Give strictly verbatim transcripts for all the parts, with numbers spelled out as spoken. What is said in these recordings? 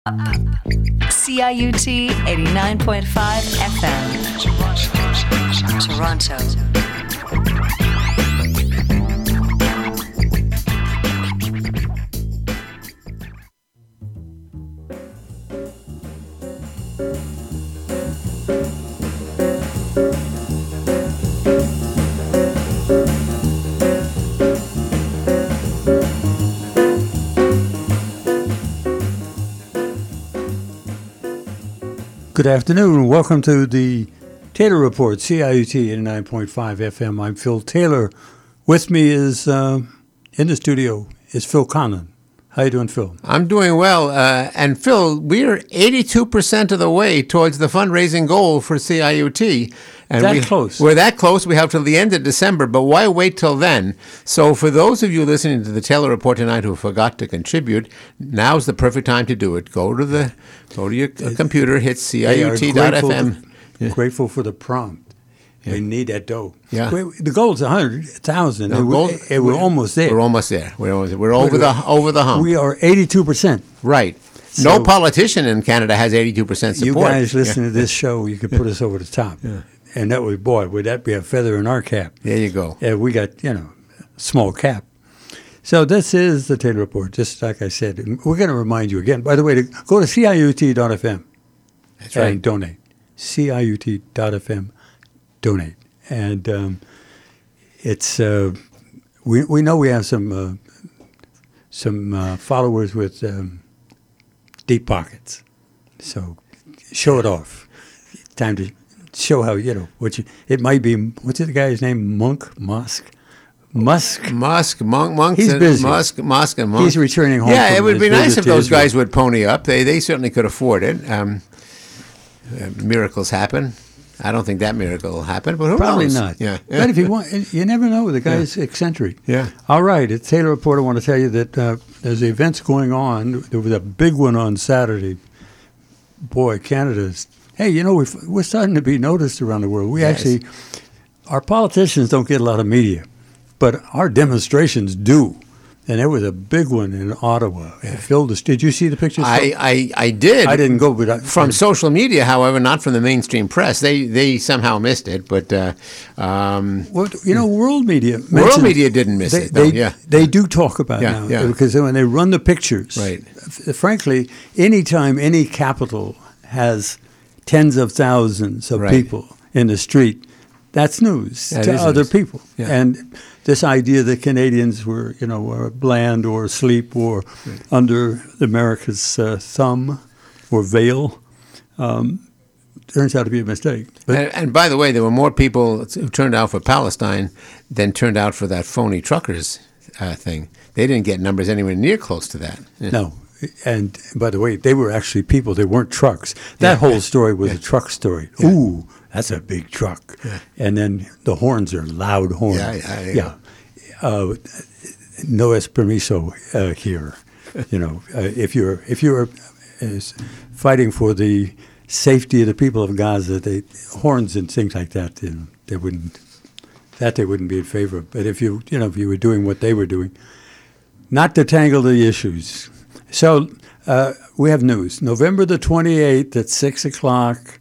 C I U T eighty-nine point five F M. Toronto. Good afternoon and welcome to the Taylor Report, C I U T eighty-nine point five F M. I'm Phil Taylor. With me is, uh, in the studio, is Phil Conlon. How you doing, Phil? I'm doing well. Uh, and Phil, we're eighty-two percent of the way towards the fundraising goal for C I U T. And that we, close. We're that close. We have till the end of December, but why wait till then? So for those of you listening to the Taylor Report tonight who forgot to contribute, now's the perfect time to do it. Go to the go to your it, computer, hit C I U T dot F M. Yeah. Grateful for the prompt. Yeah. We need that dough. Yeah. The goal is one hundred thousand. No, we're, we're, we're almost there. We're almost there. We're almost there. We're over the over the hump. We are eighty-two percent. Right. So no politician in Canada has eighty-two percent support. You guys listen yeah. to this show, you could put us over the top. Yeah. And that would, boy, would that be a feather in our cap. There you go. Yeah, we got, you know, small cap. So this is the Taylor Report, just like I said. We're going to remind you again. By the way, to go to C I U T dot F M. That's right. And donate. C I U T dot F M. Donate. And um, it's, uh, we we know we have some, uh, some uh, followers with um, deep pockets. So show it off. Time to show how, you know, what you, it might be, what's the guy's name? Monk? Musk? Musk? Musk, Monk, Monk. He's busy. Musk, Musk and Monk. He's returning home. Yeah, from it would be nice if those Israel. guys would pony up. They they certainly could afford it. Um, uh, miracles happen. I don't think that miracle will happen, but who Probably knows? not. Yeah. But if you want, you never know. The guy's yeah. eccentric. Yeah. All right. At Taylor Report, I want to tell you that uh, there's events going on. There was a big one on Saturday. Boy, Canada's. Hey, you know, we've, we're starting to be noticed around the world. We yes. actually, our politicians don't get a lot of media, but our demonstrations do. And there was a big one in Ottawa. Yeah. Phil, did you see the pictures? I, I, I did. I didn't go, but I, from I, social media, however, not from the mainstream press. They they somehow missed it, but uh, um, well, you know, world media. World media didn't miss they, it. Though. They, yeah, they do talk about yeah, it now yeah. because when they run the pictures, right. F- frankly, anytime any capital has tens of thousands of right. people in the street, that's news that to other news. people. Yeah. And this idea that Canadians were, you know, were bland or asleep or right. under America's uh, thumb or veil um, turns out to be a mistake. But and, and by the way, there were more people who turned out for Palestine than turned out for that phony truckers uh, thing. They didn't get numbers anywhere near close to that. Yeah. No. And by the way, they were actually people. They weren't trucks. That yeah, whole yeah, story was yeah. a truck story. Yeah. Ooh, that's a big truck. Yeah. And then the horns are loud horns. Yeah, yeah, yeah. yeah. Uh, no es permiso uh, here. You know, uh, if you're if you're uh, fighting for the safety of the people of Gaza, they horns and things like that, you know, they wouldn't. That they wouldn't be in favor of. But if you you know if you were doing what they were doing, not to tangle the issues. So uh, we have news. November the twenty-eighth at six o'clock,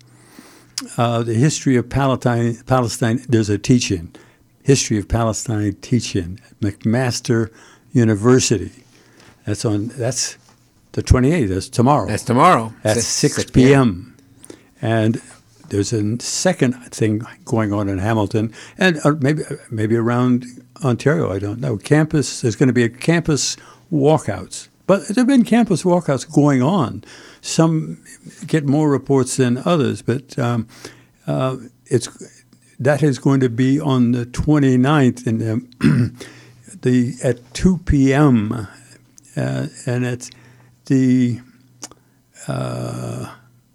uh, the history of Palestine, Palestine, there's a teach-in, History of Palestine teach-in at McMaster University. That's on. That's the twenty-eighth. That's tomorrow. That's tomorrow. At six p.m. And there's a second thing going on in Hamilton and uh, maybe maybe around Ontario, I don't know. Campus, there's going to be a campus walkouts. But there have been campus walkouts going on. Some get more reports than others, but um, uh, it's that is going to be on the twenty-ninth in the, the at two p.m. Uh, and it's the uh,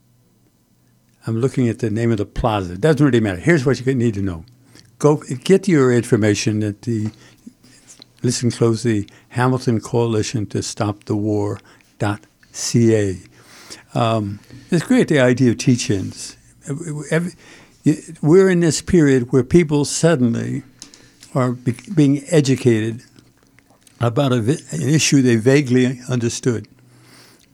I'm looking at the name of the plaza. It doesn't really matter. Here's what you need to know: go get your information at the. Listen closely, Hamilton Coalition to Stop the War dot C A. Um, it's great, the idea of teach-ins. We're in this period where people suddenly are be- being educated about a vi- an issue they vaguely understood.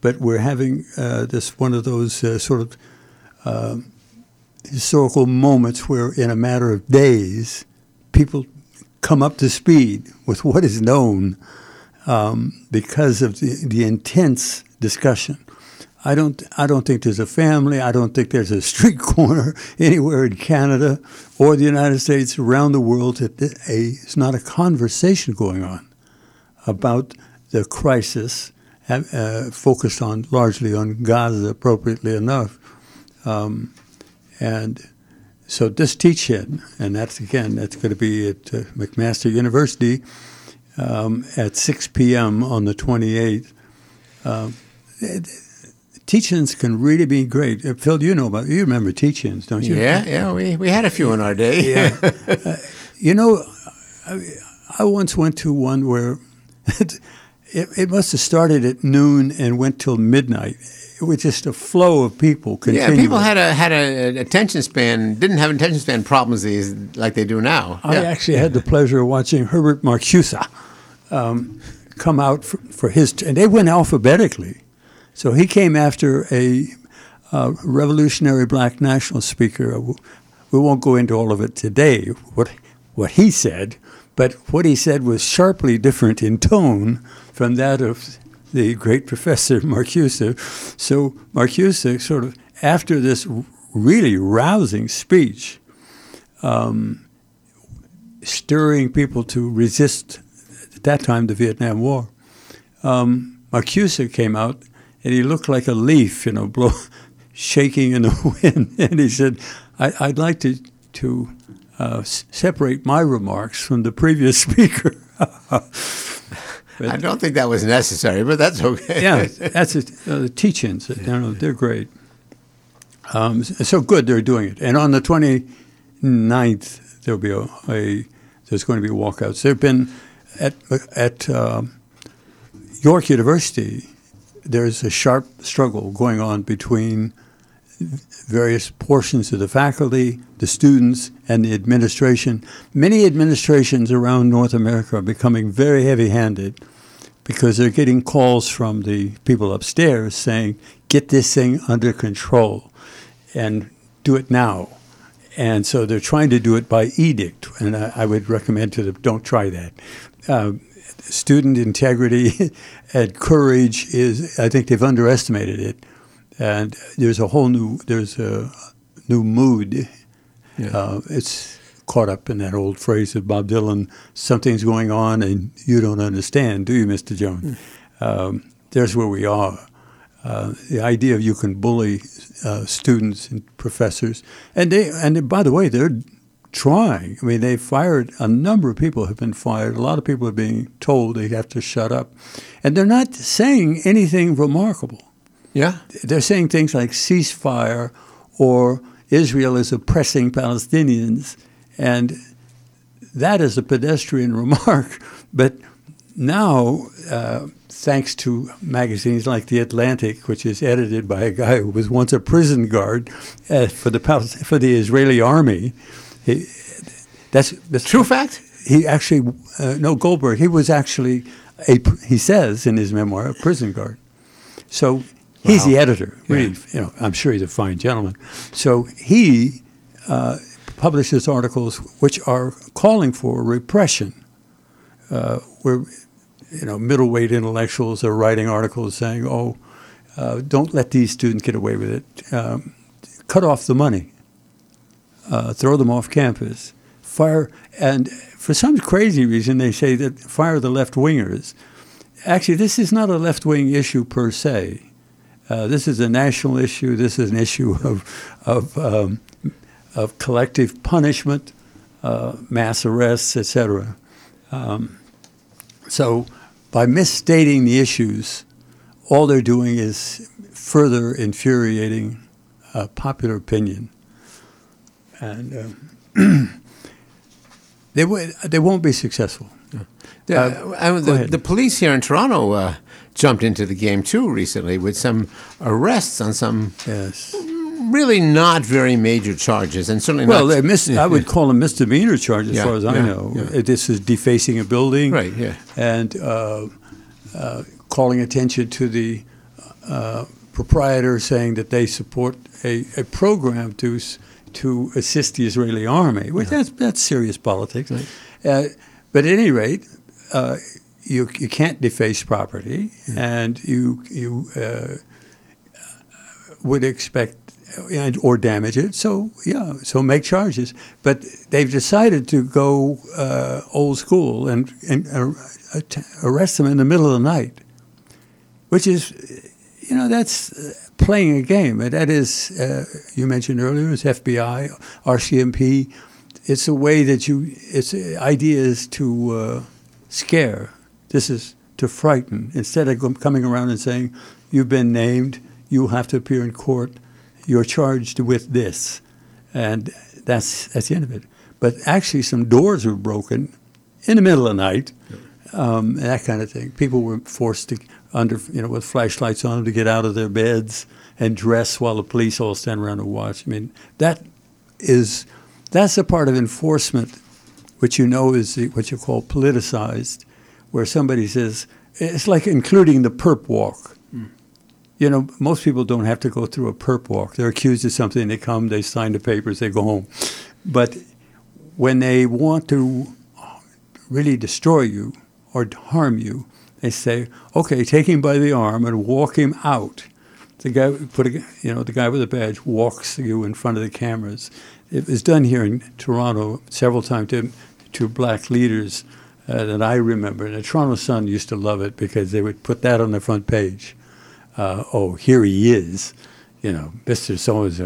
but we're having uh, this one of those uh, sort of uh, historical moments where, in a matter of days, people come up to speed with what is known um, because of the, the intense discussion. I don't. I don't think there's a family. I don't think there's a street corner anywhere in Canada or the United States, around the world, that a it's not a conversation going on about the crisis, uh, focused on largely on Gaza, appropriately enough, um, and so this teach-in, and that's again that's going to be at uh, McMaster University um, at six p.m. on the twenty-eighth. Uh, Teach-ins can really be great. Uh, Phil, you know about you remember teach-ins, don't you? Yeah, yeah, we, we had a few in our day. Yeah. uh, you know, I, I once went to one where it, it, it must have started at noon and went till midnight. It was just a flow of people continuing. Yeah, people had a had a attention span, didn't have attention span problems these like they do now. I yeah. actually had the pleasure of watching Herbert Marcuse um, come out for, for his, and they went alphabetically. So he came after a uh, revolutionary black national speaker. We won't go into all of it today, what what he said, but what he said was sharply different in tone from that of the great Professor Marcuse. So Marcuse sort of, after this really rousing speech, um, stirring people to resist, at that time, the Vietnam War, um, Marcuse came out, and he looked like a leaf, you know, blow, shaking in the wind. And he said, I, I'd like to to uh, s- separate my remarks from the previous speaker. I don't think that was necessary, but that's okay. Yeah, that's it. Uh, the teach-ins, you know, they're great. Um, so good, they're doing it. And on the twenty-ninth, there'll be a, a there's going to be walkouts. There have been at at uh, York University. There's a sharp struggle going on between various portions of the faculty, the students, and the administration. Many administrations around North America are becoming very heavy-handed because they're getting calls from the people upstairs saying, get this thing under control and do it now. And so they're trying to do it by edict, and I, I would recommend to them, don't try that. Uh, student integrity and courage is, I think they've underestimated it. And there's a whole new, there's a new mood. Yeah. Uh, it's caught up in that old phrase of Bob Dylan, something's going on and you don't understand, do you, Mister Jones? Mm. Um, there's where we are. Uh, the idea of you can bully uh, students and professors. And they, and by the way, they're trying. I mean, they fired, a number of people have been fired. A lot of people are being told they have to shut up. And they're not saying anything remarkable. Yeah. They're saying things like ceasefire or Israel is oppressing Palestinians. And that is a pedestrian remark. But now, uh, thanks to magazines like The Atlantic, which is edited by a guy who was once a prison guard uh, for the Palest- for the Israeli army, He, that's, that's true fact. He actually, uh, no, Goldberg, he was actually, a, he says in his memoir, a prison guard. So he's wow. the editor. Really, yeah. you know, I'm sure he's a fine gentleman. So he uh, publishes articles which are calling for repression, uh, where, you know, middleweight intellectuals are writing articles saying, oh, uh, don't let these students get away with it. Um, cut off the money. Uh, throw them off campus, fire, and for some crazy reason they say that fire the left-wingers. Actually, this is not a left-wing issue per se. Uh, this is a national issue. This is an issue of of, um, of collective punishment, uh, mass arrests, et cetera. Um, so by misstating the issues, all they're doing is further infuriating uh, popular opinion. And uh, they w- they won't be successful. The, uh, uh, the, the police here in Toronto uh, jumped into the game too recently with some arrests on some yes. really not very major charges, and certainly well, not. Mis- I would call them misdemeanor charges, yeah, as far as yeah, I know. Yeah. This is defacing a building, right? Yeah, and uh, uh, calling attention to the uh, proprietor saying that they support a, a program to to assist the Israeli army, which yeah. that's that's serious politics. Right. Uh, but at any rate, uh, you you can't deface property, yeah. and you you uh, would expect or damage it. So yeah, so make charges. But they've decided to go uh, old school and and uh, arrest them in the middle of the night, which is, you know, that's playing a game. That is, uh, you mentioned earlier, it's F B I, R C M P. It's a way that you. Its idea is to uh, scare. This is to frighten. Instead of coming around and saying, "You've been named. You have to appear in court. You're charged with this," and that's that's the end of it. But actually, some doors were broken in the middle of the night, um, that kind of thing. People were forced to under you know with flashlights on them to get out of their beds and dress while the police all stand around and watch. I mean, that is that's a part of enforcement, which you know is what you call politicized, where somebody says it's like including the perp walk. You know, most people don't have to go through a perp walk. They're accused of something, they come, they sign the papers, they go home. But when they want to really destroy you or harm you, they say, okay, take him by the arm and walk him out. The guy, put a, you know, the guy with the badge walks you in front of the cameras. It was done here in Toronto several times to, to black leaders uh, that I remember. And the Toronto Sun used to love it because they would put that on the front page. Uh, oh, here he is, you know, Mister So-and-so.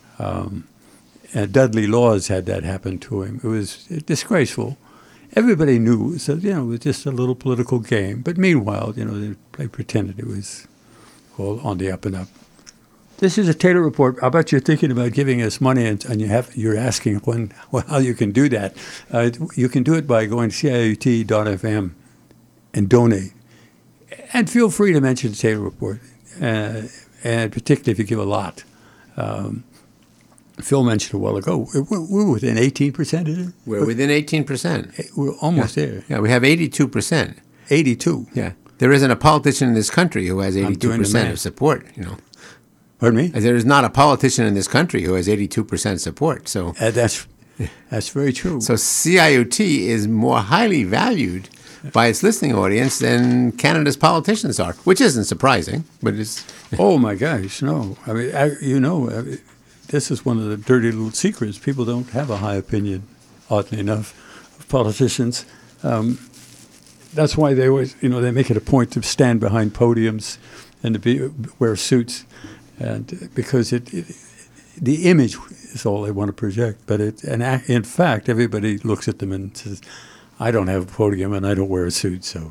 Um, and Dudley Laws had that happen to him. It was disgraceful. Everybody knew, so, you know, it was just a little political game. But meanwhile, you know, they, they pretended it was all on the up and up. This is a Taylor Report. I bet you're thinking about giving us money, and, and you have, you're asking when, well, how you can do that. Uh, you can do it by going to C I U T dot F M and donate. And feel free to mention the Taylor Report, uh, and particularly if you give a lot. Um, Phil mentioned a while ago, we're, we're within eighteen percent of it. We're within eighteen percent. We're almost yeah. there. Yeah, we have eighty-two percent. eighty-two. Yeah. There isn't a politician in this country who has eighty-two percent of support, you know. Pardon me? There is not a politician in this country who has eighty-two percent support. So uh, that's that's very true. So C I U T is more highly valued by its listening audience than Canada's politicians are, which isn't surprising, but it's... Oh, my gosh, no. I mean, I, you know, I mean, this is one of the dirty little secrets. People don't have a high opinion, oddly enough, of politicians. Um, that's why they always, you know, they make it a point to stand behind podiums and to be, wear suits, and because it, it the image is all they want to project. But it, and in fact, everybody looks at them and says, I don't have a podium and I don't wear a suit. So,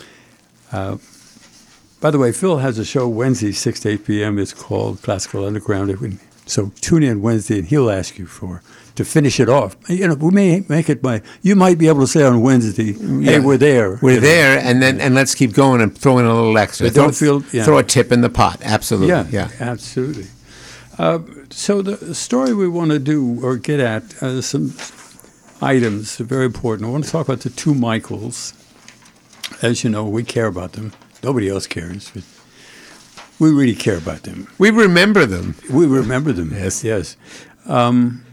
uh, by the way, Phil has a show Wednesday, six to eight p.m. It's called Classical Underground. So tune in Wednesday and he'll ask you for, to finish it off. You know, we may make it by, you might be able to say on Wednesday, hey, yeah. we're there. We're there, know. and then and let's keep going and throw in a little extra. But throw, don't feel, yeah. throw a tip in the pot, absolutely. Yeah, yeah. absolutely. Uh, so the story we want to do or get at uh, some items are very important. I want to talk about the two Michaels. As you know, we care about them. Nobody else cares, but we really care about them. We remember them. We remember them. Yes. Yes. Um,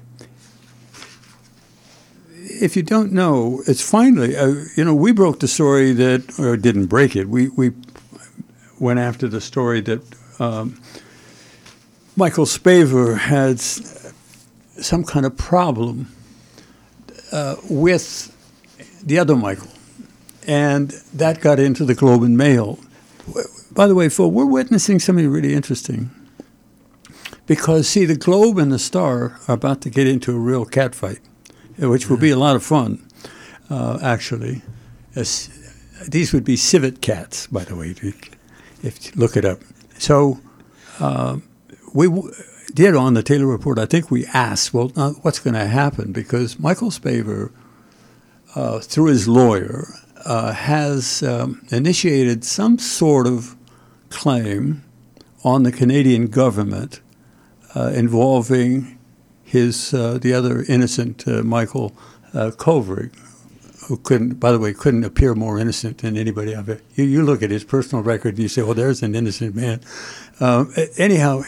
if you don't know, it's finally, uh, you know, we broke the story that, or didn't break it. We, we went after the story that um, Michael Spavor had some kind of problem Uh, with the other Michael, and that got into the Globe and Mail. By the way, Phil, we're witnessing something really interesting because, see, the Globe and the Star are about to get into a real catfight, which will be a lot of fun, uh, actually. As, these would be civet cats, by the way, if you, if you look it up. So uh, we... W- did on the Taylor Report, I think we asked, well, uh, what's going to happen? Because Michael Spavor, uh, through his lawyer, uh, has um, initiated some sort of claim on the Canadian government uh, involving his uh, the other innocent uh, Michael uh, Kovrig, who couldn't, by the way, couldn't appear more innocent than anybody of it. You, you look at his personal record and you say, well, there's an innocent man. Um, anyhow,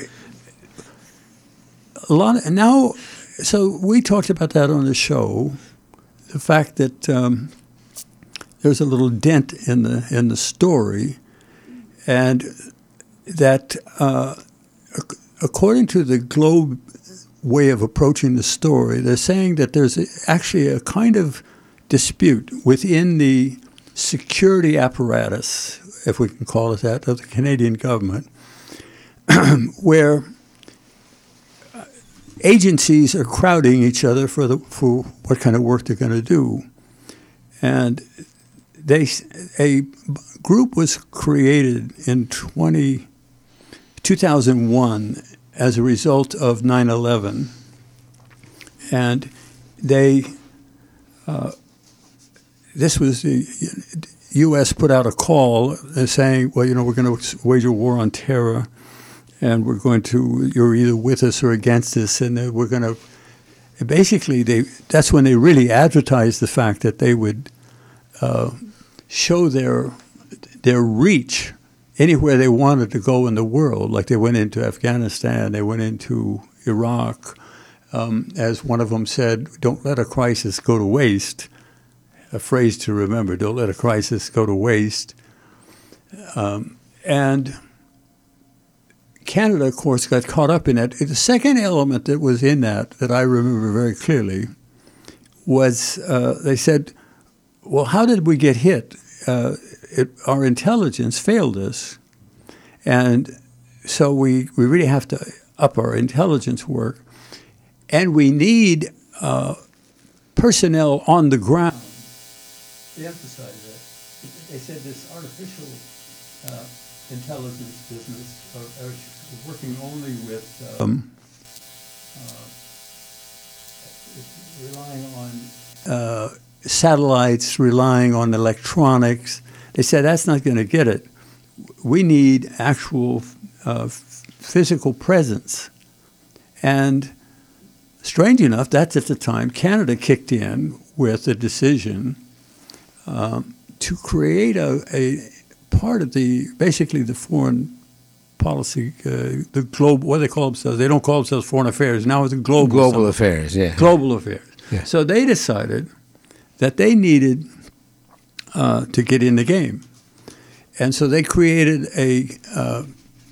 a lot of, now, so we talked about that on the show, the fact that um, there's a little dent in the in the story, and that uh, ac- according to the Globe way of approaching the story, they're saying that there's a, actually a kind of dispute within the security apparatus, if we can call it that, of the Canadian government, where agencies are crowding each other for the for what kind of work they're going to do, and they a group was created in two thousand one as a result of nine eleven, and they uh, this was the U S put out a call saying, well, you know, we're going to wage a war on terror, and we're going to, you're either with us or against us, and we're going to, basically, they that's when they really advertised the fact that they would uh, show their their reach anywhere they wanted to go in the world. Like they went into Afghanistan, they went into Iraq. Um, as one of them said, don't let a crisis go to waste. A phrase to remember, don't let a crisis go to waste. Um, and Canada, of course, got caught up in it. The second element that was in that, that I remember very clearly, was uh, they said, well, how did we get hit? Uh, it, our intelligence failed us. And so we, we really have to up our intelligence work. And we need uh, personnel on the ground. They emphasize that. They said this artificial uh, intelligence business are, are working only with um, uh, relying on uh, satellites, relying on electronics. They said that's not going to get it. We need actual uh, physical presence. And strange enough, that's at the time Canada kicked in with a decision um, to create a, a part of the, basically the foreign policy, uh, the global, what they call themselves, they don't call themselves foreign affairs, now it's global. Global something. affairs, yeah. Global affairs. Yeah. So they decided that they needed uh, to get in the game. And so they created a uh,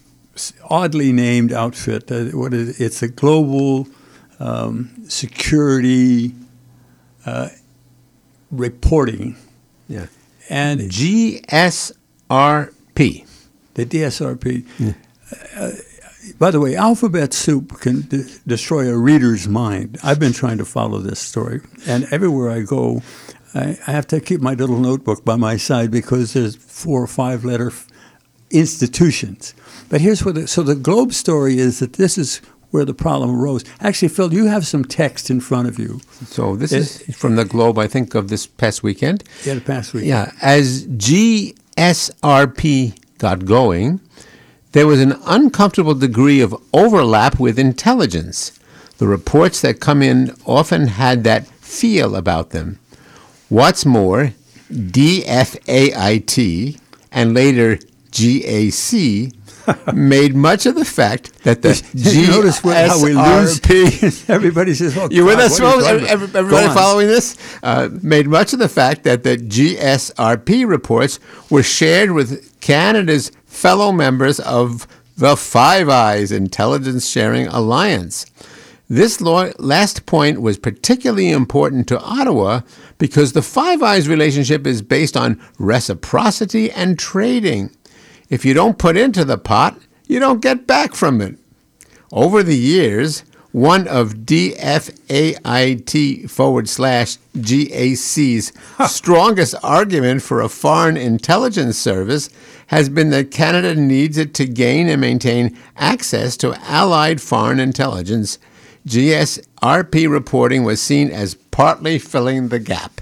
oddly named outfit. Uh, what is, it's a global um, security uh, reporting. Yeah. And G S R P. The D S R P. Yeah. Uh, by the way, alphabet soup can de- destroy a reader's mind. I've been trying to follow this story. And everywhere I go, I, I have to keep my little notebook by my side because there's four or five letter f- institutions. But here's what, the, so the Globe story is that this is where the problem arose. Actually, Phil, you have some text in front of you. So this it, is from the Globe, I think, of this past weekend. Yeah, the past weekend. Yeah, as G S R P got going, there was an uncomfortable degree of overlap with intelligence. The reports that come in often had that feel about them. What's more, D F A I T and later G A C made much of the fact that the G S R P... Everybody says, oh, you God, with us, folks? Everybody, everybody following this? Uh, made much of the fact that the G S R P reports were shared with Canada's fellow members of the Five Eyes Intelligence Sharing Alliance. This law, last point was particularly important to Ottawa because the Five Eyes relationship is based on reciprocity and trading. If you don't put into the pot, you don't get back from it. Over the years, one of D F A I T forward slash G A C's strongest argument for a foreign intelligence service has been that Canada needs it to gain and maintain access to allied foreign intelligence. G S R P reporting was seen as partly filling the gap.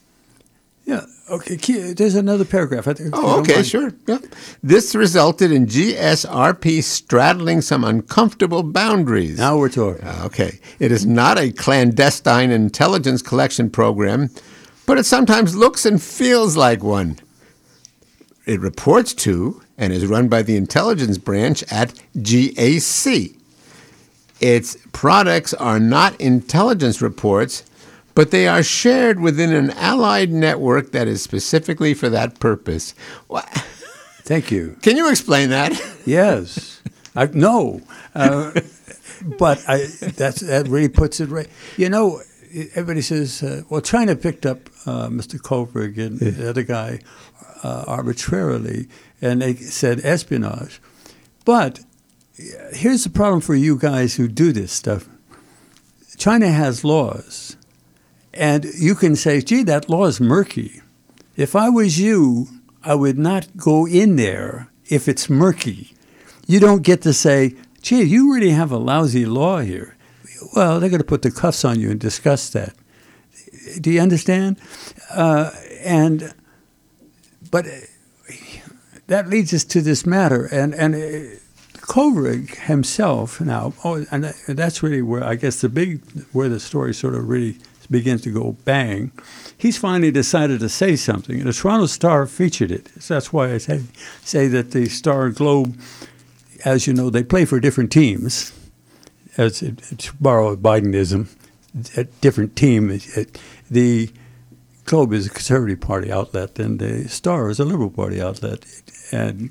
Yeah. Okay, there's another paragraph. I think, oh, okay, mind. Sure. Yeah. This resulted in G S R P straddling some uncomfortable boundaries. Now we're talking. Okay. It is not a clandestine intelligence collection program, but it sometimes looks and feels like one. It reports to and is run by the intelligence branch at G A C. Its products are not intelligence reports, but they are shared within an allied network that is specifically for that purpose. What? Thank you. Can you explain that? Yes. I, no. Uh, but I, that's, that really puts it right. You know, everybody says, uh, well, China picked up uh, Mister Kovrig and yeah. the other guy uh, arbitrarily, and they said espionage. But here's the problem for you guys who do this stuff. China has laws, and you can say, gee, that law is murky. If I was you, I would not go in there if it's murky. You don't get to say, gee, you really have a lousy law here. Well, they're going to put the cuffs on you and discuss that. Do you understand? Uh, and but that leads us to this matter, and and uh, Kovrig himself now. Oh, and that's really where I guess the big where the story sort of really begins to go bang. He's finally decided to say something, and the Toronto Star featured it. So that's why I say say that the Star Globe, as you know, they play for different teams. As it, it's borrowed Bidenism, a different team. It, it, the Globe is a Conservative Party outlet, and the Star is a Liberal Party outlet, and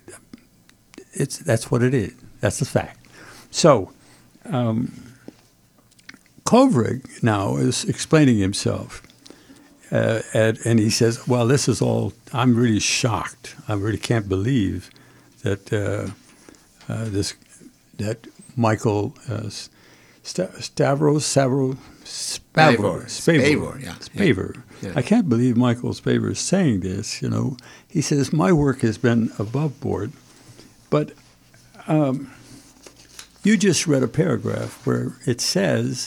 it's that's what it is. That's the fact. So, um, Kovrig now is explaining himself, uh, and, and he says, "Well, this is all. I'm really shocked. I really can't believe that uh, uh, this that." Michael uh, St- Stavros, Savro, Spavor, Spavor, Spavor, yeah. Spavor. Yeah. I can't believe Michael Spavor is saying this, you know. He says, my work has been above board, but um, you just read a paragraph where it says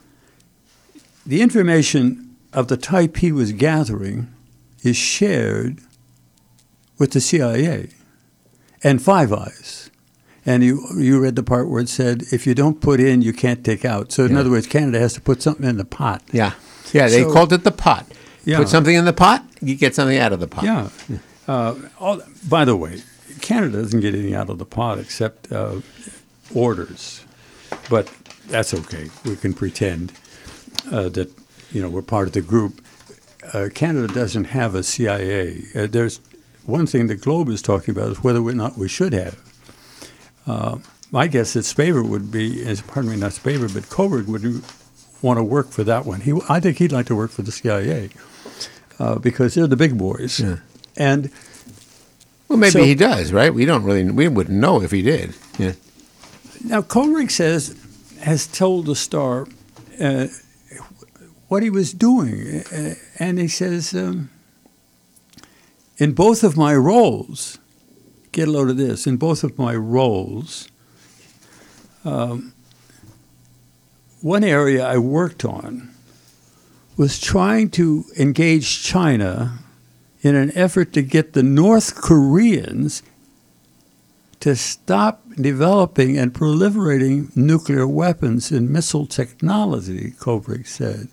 the information of the type he was gathering is shared with the C I A and Five Eyes. And you you read the part where it said, if you don't put in, you can't take out. So in yeah. other words, Canada has to put something in the pot. Yeah. Yeah, they so, called it the pot. Yeah. Put something in the pot, you get something out of the pot. Yeah. Uh, all, by the way, Canada doesn't get anything out of the pot except uh, orders. But that's okay. We can pretend uh, that, you know, we're part of the group. Uh, Canada doesn't have a C I A. Uh, there's one thing the Globe is talking about is whether or not we should have. Uh, my guess is Spavor would be, is, pardon me, not Spavor, but Kovrig would want to work for that one. He, I think he'd like to work for the C I A uh, because they're the big boys. Yeah. And well, maybe so, he does, right? We don't really, we wouldn't know if he did. Yeah. Now, Kovrig says, has told the Star uh, what he was doing, uh, and he says, um, in both of my roles. Get a load of this. In both of my roles, um, one area I worked on was trying to engage China in an effort to get the North Koreans to stop developing and proliferating nuclear weapons and missile technology, Kovrig said.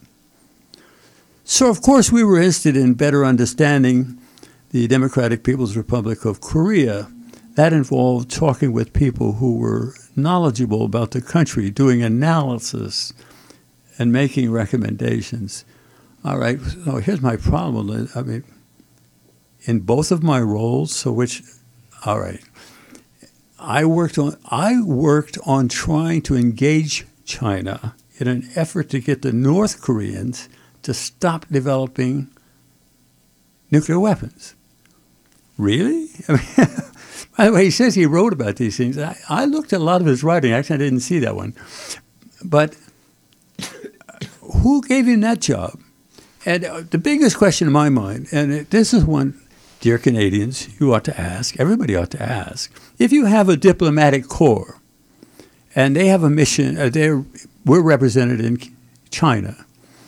So, of course, we were interested in better understanding the Democratic People's Republic of Korea. That involved talking with people who were knowledgeable about the country, doing analysis and making recommendations. All right, so here's my problem. I mean, in both of my roles, so which, all right, I worked on I worked on trying to engage China in an effort to get the North Koreans to stop developing nuclear weapons. Really? I mean, by the way, he says he wrote about these things. I, I looked at a lot of his writing. Actually, I didn't see that one. But who gave him that job? And uh, the biggest question in my mind, and it, this is one, dear Canadians, you ought to ask, everybody ought to ask, if you have a diplomatic corps and they have a mission, uh, they're, we're represented in China,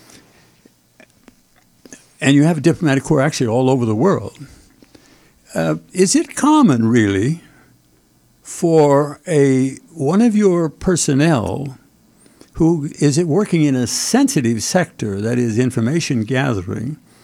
and you have a diplomatic corps actually all over the world, Uh, is it common, really, for a one of your personnel who is it working in a sensitive sector, that is information gathering,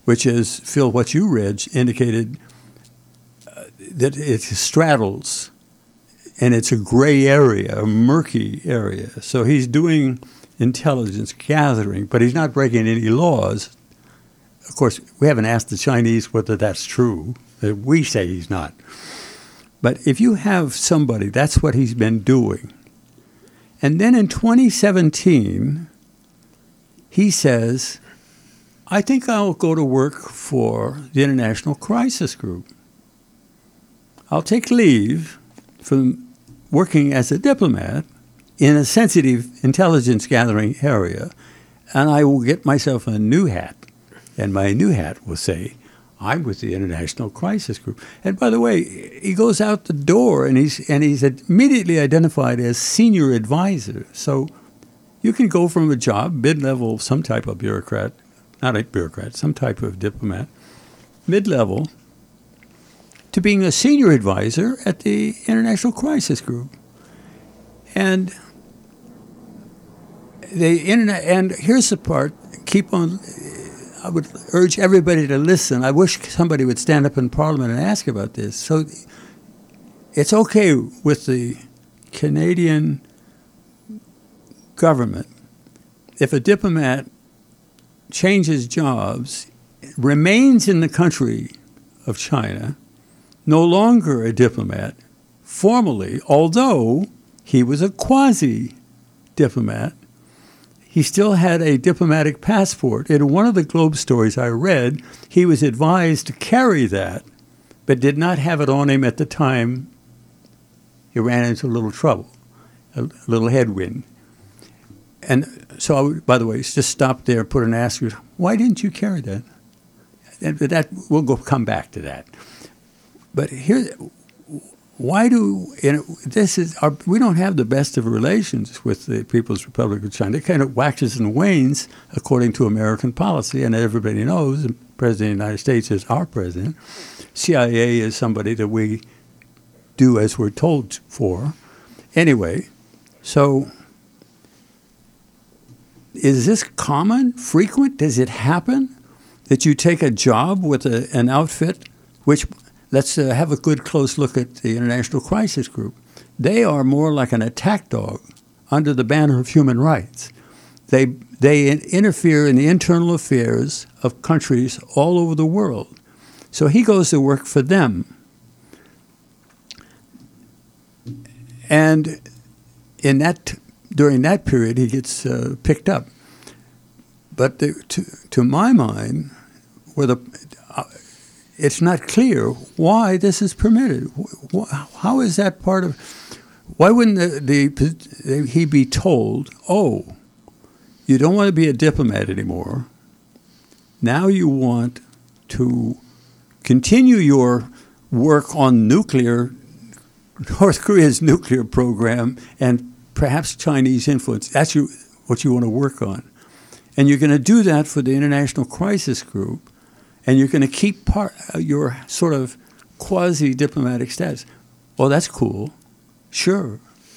which is, Phil, what you read indicated uh, that it straddles, and it's a gray area, a murky area. So he's doing intelligence gathering, but he's not breaking any laws. Of course, we haven't asked the Chinese whether that's true. We say he's not. But if you have somebody, that's what he's been doing. And then in twenty seventeen, he says, I think I'll go to work for the International Crisis Group. I'll take leave from working as a diplomat in a sensitive intelligence gathering area, and I will get myself a new hat. And my new hat will say, I'm with the International Crisis Group. And by the way, he goes out the door and he's and he's immediately identified as senior advisor. So you can go from a job, mid-level, some type of bureaucrat, not a bureaucrat, some type of diplomat, mid-level, to being a senior advisor at the International Crisis Group. And the internet, and here's the part, keep on, I would urge everybody to listen. I wish somebody would stand up in Parliament and ask about this. So it's okay with the Canadian government if a diplomat changes jobs, remains in the country of China, no longer a diplomat, formally, although he was a quasi-diplomat, he still had a diplomatic passport. In one of the Globe stories I read, he was advised to carry that, but did not have it on him at the time he ran into a little trouble, a little headwind. And so, I would, by the way, just stop there, put an asterisk. Why didn't you carry that? And that we'll go come back to that. But here, why do you know, this is our, we don't have the best of relations with the People's Republic of China. It kind of waxes and wanes according to American policy, and everybody knows the President of the United States is our president. C I A is somebody that we do as we're told for. Anyway, so is this common, frequent? Does it happen that you take a job with a, an outfit, which let's uh, have a good close look at the International Crisis Group. They are more like an attack dog under the banner of human rights. They they in- interfere in the internal affairs of countries all over the world. So he goes to work for them. And in that during that period, he gets uh, picked up. But the, to to my mind, where the uh, it's not clear why this is permitted. How is that part of? Why wouldn't the, the he be told, "Oh, you don't want to be a diplomat anymore. Now you want to continue your work on nuclear, North Korea's nuclear program, and perhaps Chinese influence. That's you, what you want to work on, and you're going to do that for the International Crisis Group." And you're going to keep part uh, your sort of quasi-diplomatic status. Well, that's cool. Sure.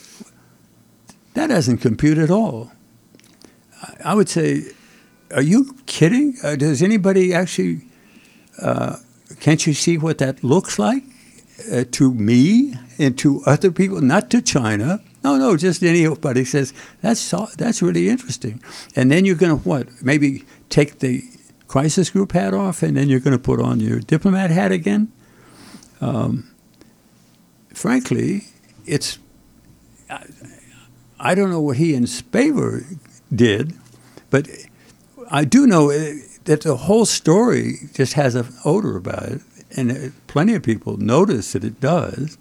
That doesn't compute at all. I, I would say, are you kidding? Uh, does anybody actually, uh, can't you see what that looks like uh, to me and to other people, not to China? No, no, just anybody says, that's that's really interesting. And then you're going to what? Maybe take the Crisis Group hat off, and then you're going to put on your diplomat hat again. Um, frankly, it's I, I don't know what he and Spavor did, but I do know that the whole story just has an odor about it, and plenty of people notice that it does.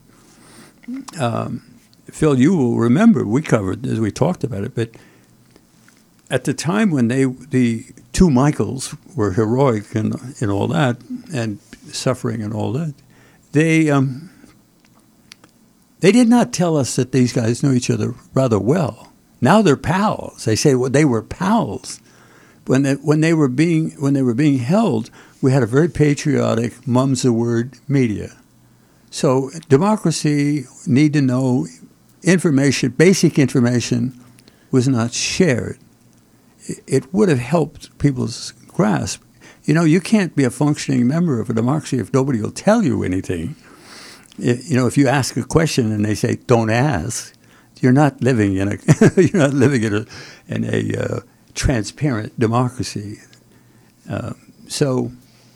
Um, Phil, you will remember we covered as we talked about it, but at the time when they the two Michaels were heroic and and all that, and suffering and all that, they um, they did not tell us that these guys knew each other rather well. Now they're pals. They say well, they were pals. When they, when they were being when they were being held, we had a very patriotic mum's the word media. So democracy, need to know information, basic information, was not shared. It would have helped people's grasp. you know, you can't be a functioning member of a democracy if nobody will tell you anything. It, you know, if you ask a question and they say, don't ask, you're not living in a, you're not living in a, in a uh, transparent democracy. Uh, so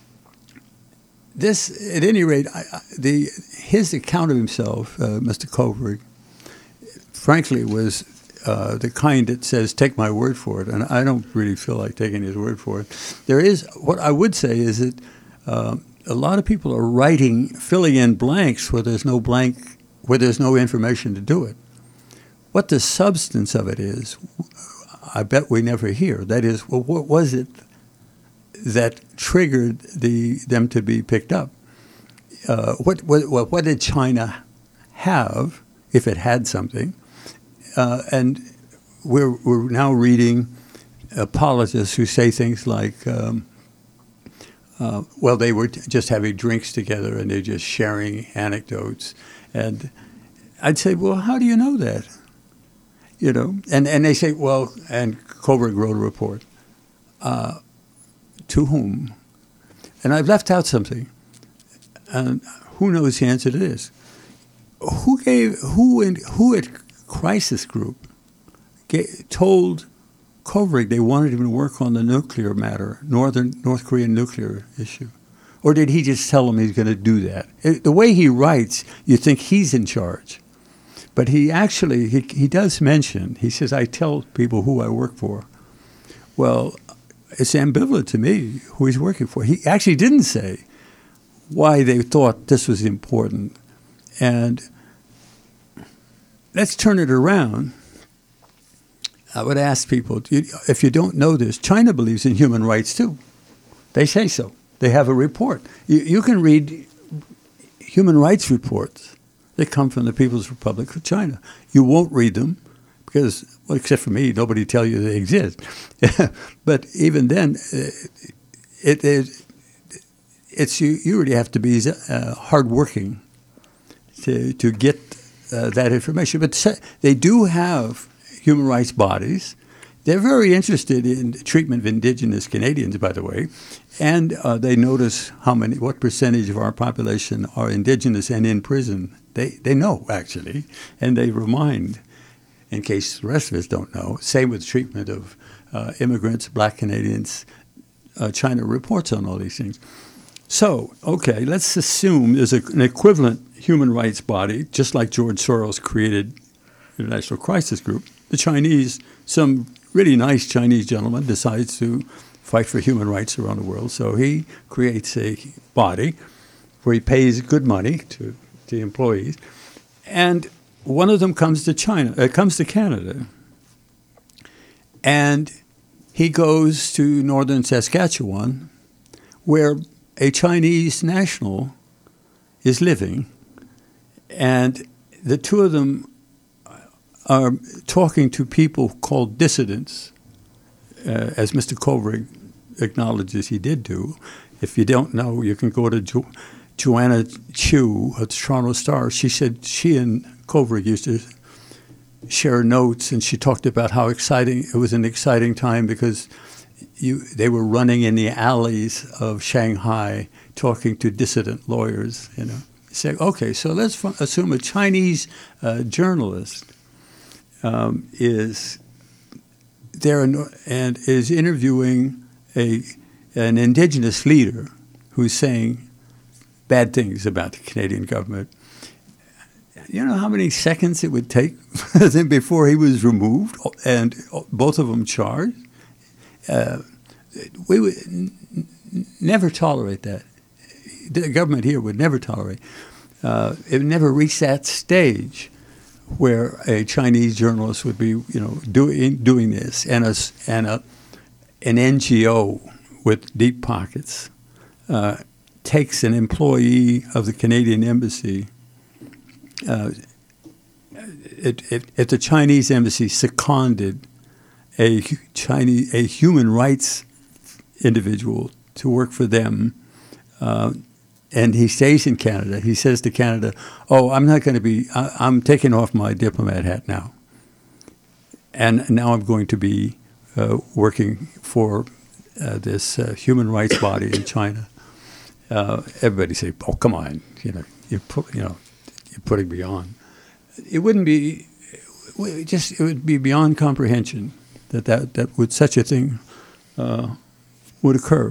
this, at any rate, I, I, the his account of himself, uh, Mister Kovrig, frankly, was uh, the kind that says, take my word for it. And I don't really feel like taking his word for it. There is, what I would say is that uh, a lot of people are writing, filling in blanks where there's no blank, where there's no information to do it. What the substance of it is, I bet we never hear. That is, well, what was it that triggered the them to be picked up? Uh, what, what what did China have, if it had something? Uh, and we're we're now reading apologists who say things like, um, uh, well, they were t- just having drinks together and they're just sharing anecdotes. And I'd say, well, how do you know that? You know, and, and they say, well, and Kovrig wrote a report. Uh, to whom? And I've left out something. And who knows the answer to this? Who gave, who in, who at Crisis Group gave, told Kovrig they wanted him to work on the nuclear matter, Northern North Korean nuclear issue? Or did he just tell them he's going to do that? It, the way he writes, you think he's in charge. But he actually, he, he does mention, he says, I tell people who I work for. Well, it's ambivalent to me who he's working for. He actually didn't say why they thought this was important. And let's turn it around. I would ask people, if you don't know this, China believes in human rights too. They say so. They have a report. You, you can read human rights reports. They come from the People's Republic of China. You won't read them because, well, except for me, nobody tell you they exist. But even then, it, it it's you, you really have to be uh, hardworking to to get uh, that information. But they do have human rights bodies. They're very interested in the treatment of indigenous Canadians, by the way, and uh, they notice how many, what percentage of our population are indigenous and in prison. They they know, actually, and they remind, in case the rest of us don't know. Same with treatment of uh, immigrants, black Canadians. Uh, China reports on all these things. So, okay, let's assume there's a, an equivalent human rights body, just like George Soros created International Crisis Group. The Chinese, some really nice Chinese gentleman decides to fight for human rights around the world. So he creates a body where he pays good money to the employees, and one of them comes to China, uh, comes to Canada, and he goes to northern Saskatchewan, where a Chinese national is living, and the two of them are talking to people called dissidents, uh, as Mister Kovrig acknowledges he did do. If you don't know, you can go to jo- Joanna Chu of the Toronto Star. She said she and Kovrig used to share notes, and she talked about how exciting it was. An exciting time because you they were running in the alleys of Shanghai talking to dissident lawyers. You know, say, okay, so let's f- assume a Chinese uh, journalist um, is there and is interviewing a an indigenous leader who's saying bad things about the Canadian government. You know how many seconds it would take before he was removed and both of them charged? Uh, we would n- never tolerate that. The government here would never tolerate. Uh, it would never reach that stage where a Chinese journalist would be, you know, doing doing this, and a and a an N G O with deep pockets uh, takes an employee of the Canadian embassy. Uh, it, it, if the Chinese embassy seconded a Chinese a human rights individual to work for them, uh, and he stays in Canada, he says to Canada, "Oh, I'm not going to be. I, I'm taking off my diplomat hat now, and now I'm going to be uh, working for uh, this uh, human rights body in China. Uh, everybody say, "Oh, come on, you know, you're put, you know, you're putting me on." It wouldn't be it just it would be beyond comprehension that that, that would such a thing uh, would occur.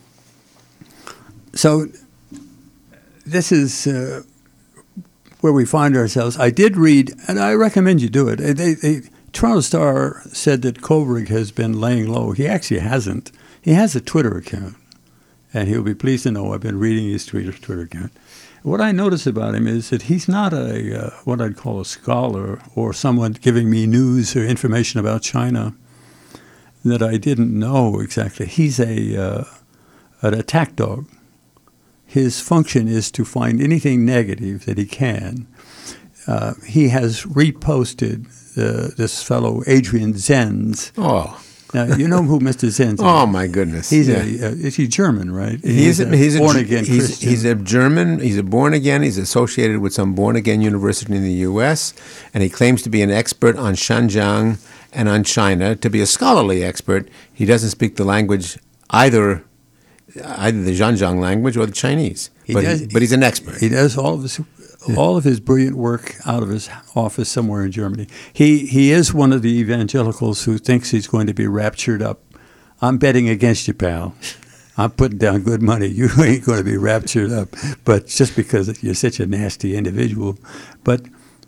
So this is uh, where we find ourselves. I did read, and I recommend you do it. They, they, Toronto Star said that Kovrig has been laying low. He actually hasn't. He has a Twitter account, and he'll be pleased to know I've been reading his Twitter, Twitter account. What I notice about him is that he's not a uh, what I'd call a scholar or someone giving me news or information about China that I didn't know exactly. He's a uh, an attack dog. His function is to find anything negative that he can. Uh, he has reposted uh, this fellow Adrian Zenz. Oh. Now, you know who Mister Zenz is? Oh, my goodness. He's yeah. a, uh, is he German, right? He's, he's a, he's a born-again he's, Christian. He's a German. He's a born-again. He's associated with some born-again university in the U S, and he claims to be an expert on Xinjiang and on China. To be a scholarly expert, he doesn't speak the language either either the Xinjiang language or the Chinese. He but, does, he, but he's an expert. He does all of his all of his brilliant work out of his office somewhere in Germany. He he is one of the evangelicals who thinks he's going to be raptured up. I'm betting against you, pal. I'm putting down good money. You ain't going to be raptured up, but just because you're such a nasty individual. But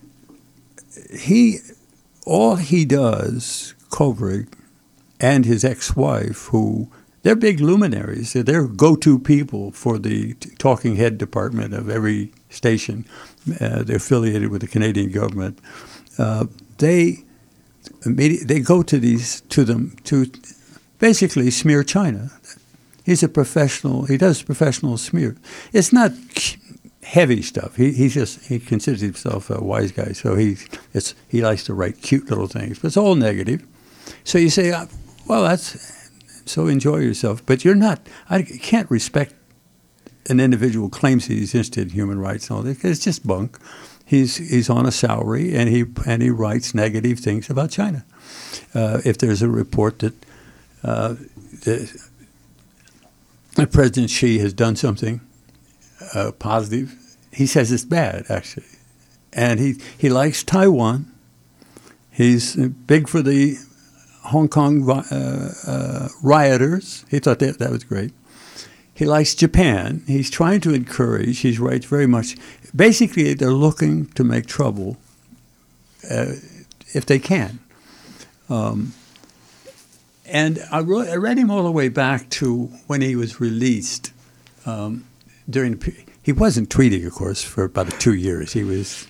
he, all he does, Kovrig, and his ex-wife, who they're big luminaries. They're, they're go-to people for the t- talking head department of every station. Uh, they're affiliated with the Canadian government. Uh, they they go to these to them to basically smear China. He's a professional. He does professional smear. It's not heavy stuff. He he just he considers himself a wise guy, so he it's he likes to write cute little things, but it's all negative. So you say, well, that's. So enjoy yourself, but you're not. I can't respect an individual who claims he's interested in human rights and all that because it's just bunk. He's he's on a salary and he and he writes negative things about China. Uh, if there's a report that uh, the, that President Xi has done something uh, positive, he says it's bad actually, and he he likes Taiwan. He's big for the Hong Kong uh, uh, rioters. He thought that that was great. He likes Japan. He's trying to encourage. He writes very much. Basically, they're looking to make trouble uh, if they can. Um, and I, wrote, I read him all the way back to when he was released. Um, during the, he wasn't tweeting, of course, for about two years. He was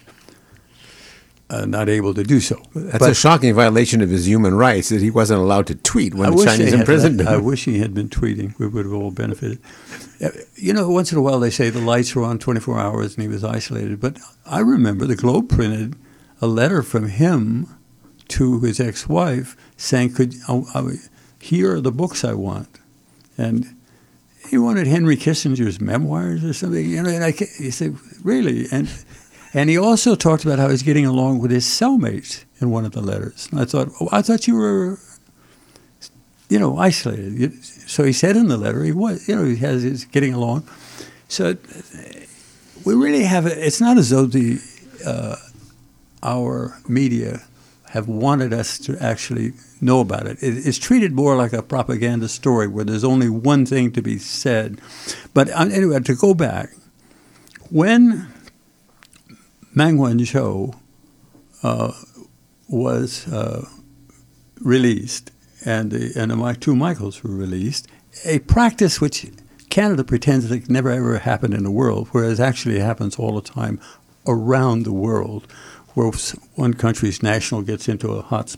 Uh, not able to do so. That's but a shocking violation of his human rights that he wasn't allowed to tweet when I the Chinese imprisoned him. I wish he had been tweeting. We would have all benefited. You know, once in a while they say the lights were on twenty-four hours and he was isolated. But I remember the Globe printed a letter from him to his ex-wife saying, "Could I, I, here are the books I want," and he wanted Henry Kissinger's memoirs or something. You know, and I you say, really, and. And he also talked about how he's getting along with his cellmate in one of the letters. And I thought, oh, I thought you were, you know, isolated. So he said in the letter he was, you know, he has he's getting along. So we really have a, it's not as though the uh, our media have wanted us to actually know about it. it. It's treated more like a propaganda story where there's only one thing to be said. But anyway, to go back, when Meng Wanzhou uh, was uh, released, and the, and the two Michaels were released, a practice which Canada pretends that it never ever happened in the world, whereas actually it happens all the time around the world, where one country's national gets into a hot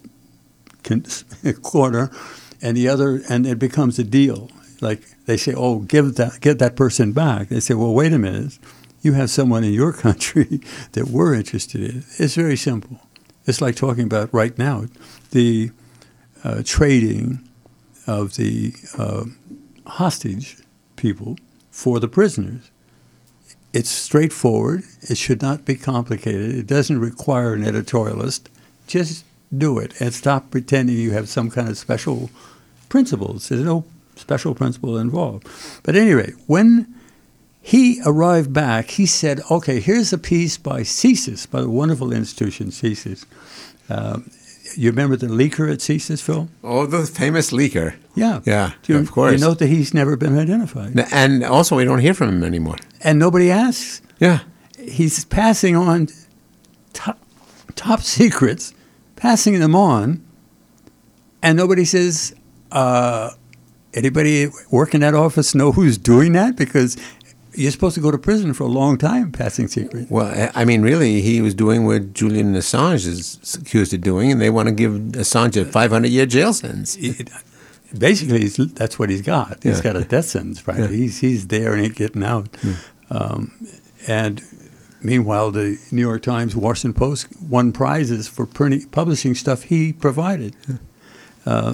corner, and the other, and it becomes a deal. Like they say, "Oh, give that, get that person back." They say, "Well, wait a minute. You have someone in your country that we're interested in." It's very simple. It's like talking about right now the uh, trading of the uh, hostage people for the prisoners. It's straightforward. It should not be complicated. It doesn't require an editorialist. Just do it and stop pretending you have some kind of special principles. There's no special principle involved. But at any rate, when he arrived back, he said, okay, here's a piece by CSIS, by the wonderful institution CSIS. Uh, you remember the leaker at CSIS, Phil? Oh, the famous leaker. Yeah. Yeah, you, of course. You note that he's never been identified. And also, we don't hear from him anymore. And nobody asks. Yeah. He's passing on top, top secrets, passing them on, and nobody says, uh, anybody work in that office know who's doing that? Because you're supposed to go to prison for a long time passing secrets. Well, I mean, really, he was doing what Julian Assange is accused of doing, and they want to give Assange a five hundred year jail sentence. It, basically, he's, that's what he's got. He's Yeah. got a death sentence, right? Yeah. He's, he's there and ain't getting out. Yeah. Um, and meanwhile, the New York Times, Washington Post won prizes for publishing stuff he provided. Yeah. Uh,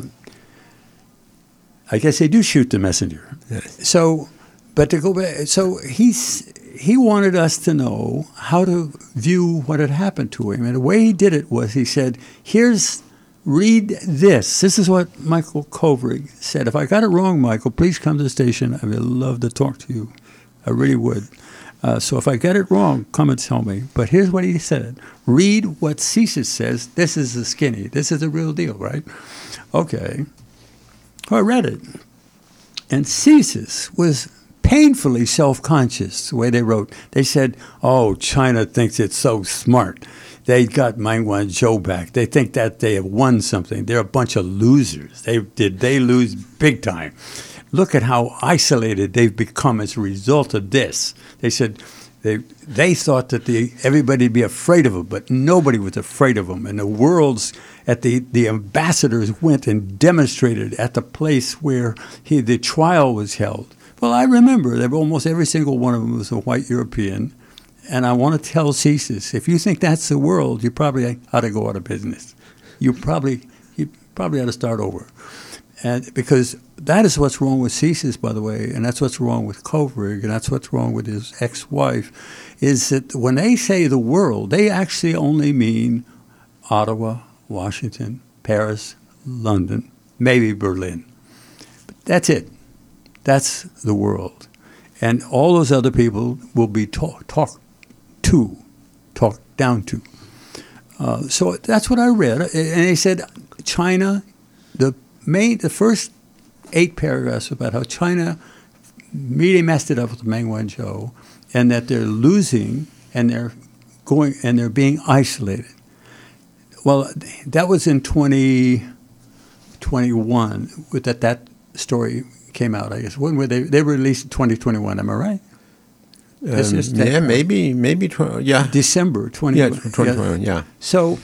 I guess they do shoot the messenger. Yes. So, but to go back, so he's he wanted us to know how to view what had happened to him, and the way he did it was he said, "Here's, read this. This is what Michael Kovrig said. If I got it wrong, Michael, please come to the station. I would love to talk to you. I really would. Uh, so if I get it wrong, come and tell me. But here's what he said. Read what CSIS says. This is the skinny. This is the real deal, right? Okay. I read it. And CSIS was painfully self-conscious, the way they wrote. They said, oh, China thinks it's so smart. They got Meng Wanzhou back. They think that they have won something. They're a bunch of losers. They did they lose big time. Look at how isolated they've become as a result of this. They said they they thought that the everybody'd be afraid of them, but nobody was afraid of them. And the world's at the the ambassadors went and demonstrated at the place where he the trial was held. Well, I remember that almost every single one of them was a white European. And I want to tell CSIS, if you think that's the world, you probably ought to go out of business. You probably you probably ought to start over. And because that is what's wrong with CSIS, by the way, and that's what's wrong with Kovrig, and that's what's wrong with his ex-wife, is that when they say the world, they actually only mean Ottawa, Washington, Paris, London, maybe Berlin. But that's it. That's the world. And all those other people will be talked talk to, talked down to. Uh, so that's what I read. And they said China, the main, the first eight paragraphs about how China really messed it up with Meng Wanzhou, and that they're losing and they're going and they're being isolated. Well, that was in twenty twenty-one with that that story came out, I guess. When were they? They were released in twenty twenty-one. Am I right? Um, yeah, maybe, maybe, tw- yeah. December twenty. Yeah, twenty twenty-one. Yeah. So,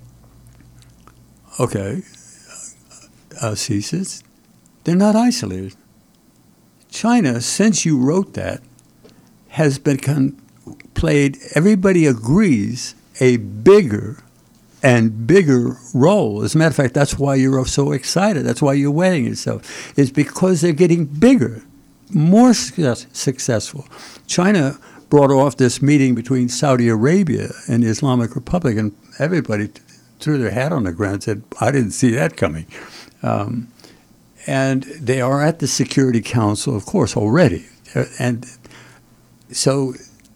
okay, uh, CSIS, they're not isolated. China, since you wrote that, has been played. Everybody agrees a bigger and bigger role. As a matter of fact, that's why you're so excited. That's why you're weighing yourself. It's because they're getting bigger, more success, successful. China brought off this meeting between Saudi Arabia and the Islamic Republic, and everybody t- threw their hat on the ground and said, I didn't see that coming. Um, and they are at the Security Council, of course, already. And so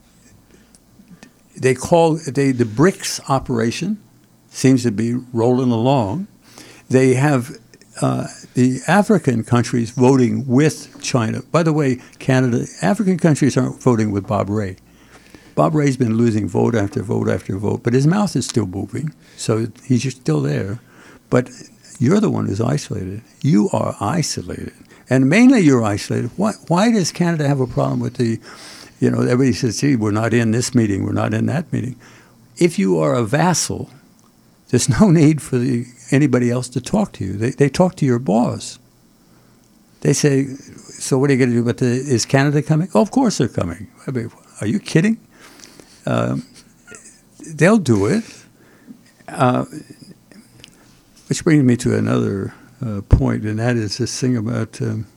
they call they the BRICS operation seems to be rolling along. They have uh, the African countries voting with China. By the way, Canada, African countries aren't voting with Bob Rae. Bob Rae's been losing vote after vote after vote, but his mouth is still moving, so he's just still there. But you're the one who's isolated. You are isolated. And mainly you're isolated. Why, why does Canada have a problem with the, you know, everybody says, gee, we're not in this meeting, we're not in that meeting. If you are a vassal, there's no need for the, anybody else to talk to you. They, they talk to your boss. They say, so what are you going to do? But the, is Canada coming? Oh, of course they're coming. I mean, are you kidding? Um, they'll do it. Uh, which brings me to another uh, point, and that is this thing about um,